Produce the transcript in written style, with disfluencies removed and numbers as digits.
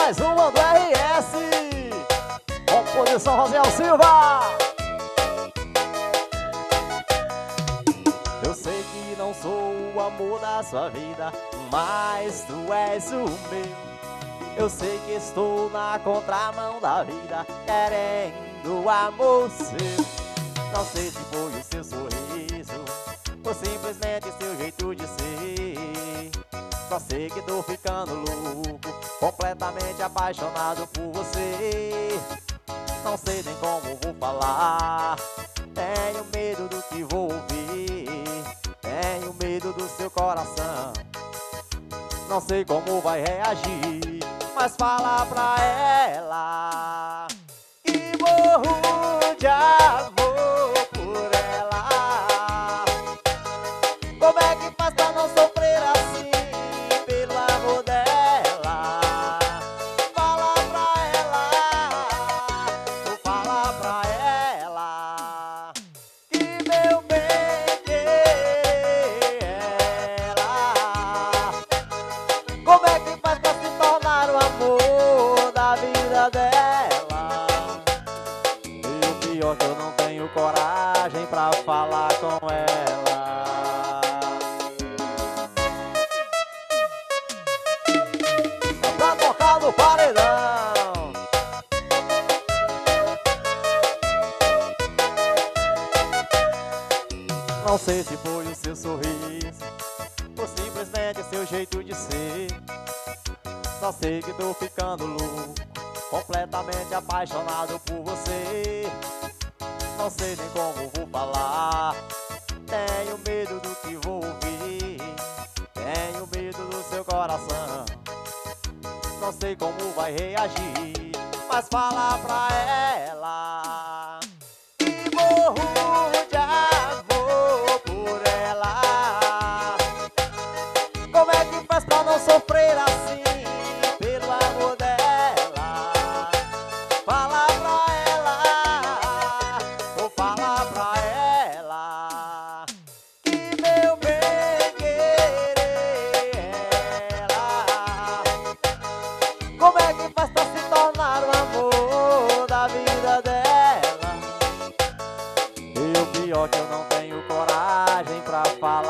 Mais uma do RS, composição Rosiel Silva. Eu sei que não sou o amor da sua vida, mas tu és o meu. Eu sei que estou na contramão da vida, querendo amor seu. Não sei se foi o seu sorriso ou simplesmente seu jeito de ser. Só sei que tô ficando louco, completamente apaixonado por você. Não sei nem como vou falar, tenho medo do que vou ouvir, tenho medo do seu coração. Não sei como vai reagir, mas fala pra ela que morro de amor por ela. Como é que faz pra não sofrer assim pelo amor dela? Fala pra ela, ou fala pra ela que meu bem querer ela. Como é que faz pra se tornar o amor da vida dela? E o pior que eu não tenho coragem pra falar com ela. Pra tocar no paredão. Não sei se foi o seu sorriso ou simplesmente seu jeito de ser. Só sei que tô ficando louco, completamente apaixonado por você. Não sei nem como vou falar, tenho medo do que vou ouvir, tenho medo do seu coração. Não sei como vai reagir, mas fala pra ela que morro de amor por ela. Como é que faz pra não sofrer assim pelo amor dela? Fala pra ela, ou fala pra ela que meu bem querer ela. Como é que faz pra se tornar o amor da vida dela? E o pior que eu não tenho coragem pra falar